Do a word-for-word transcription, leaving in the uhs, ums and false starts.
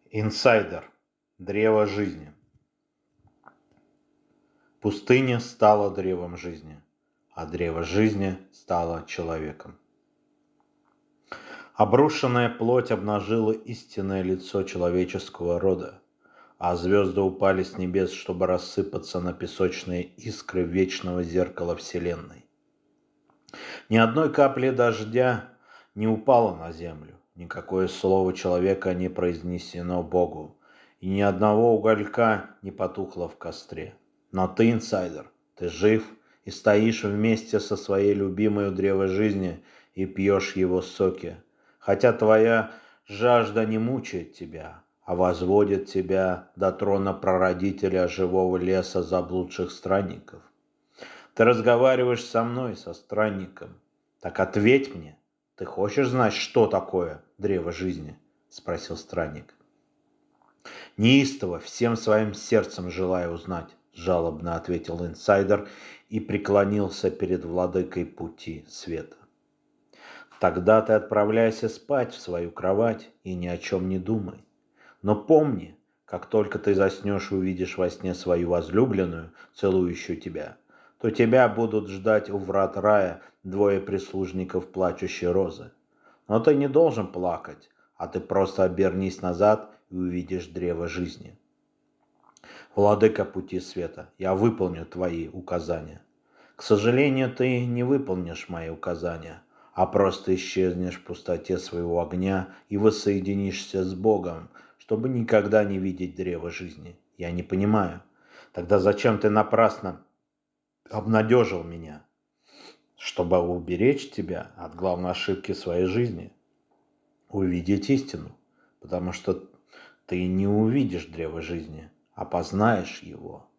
Инсайдер. Древо жизни. Пустыня стала древом жизни, а древо жизни стало человеком. Обрушенная плоть обнажила истинное лицо человеческого рода, а звезды упали с небес, чтобы рассыпаться на песочные искры вечного зеркала Вселенной. Ни одной капли дождя не упало на землю, никакое слово человека не произнесено Богу, и ни одного уголька не потухло в костре. Но ты, инсайдер, ты жив и стоишь вместе со своей любимой у древа жизни и пьешь его соки, хотя твоя жажда не мучает тебя, а возводит тебя до трона прародителя живого леса заблудших странников. Ты разговариваешь со мной, со странником. Так ответь мне, ты хочешь знать, что такое древо жизни? Спросил странник. Неистово, всем своим сердцем желаю узнать, жалобно ответил инсайдер и преклонился перед владыкой пути света. Тогда ты отправляйся спать в свою кровать и ни о чем не думай. Но помни, как только ты заснешь и увидишь во сне свою возлюбленную, целующую тебя, то тебя будут ждать у врат рая двое прислужников плачущей розы. Но ты не должен плакать, а ты просто обернись назад и увидишь древо жизни. Владыка пути света, я выполню твои указания. К сожалению, ты не выполнишь мои указания, а просто исчезнешь в пустоте своего огня и воссоединишься с Богом, чтобы никогда не видеть древо жизни. Я не понимаю. Тогда зачем ты напрасно обнадежил меня? Чтобы уберечь тебя от главной ошибки своей жизни. Увидеть истину. Потому что ты не увидишь древо жизни, а познаешь его.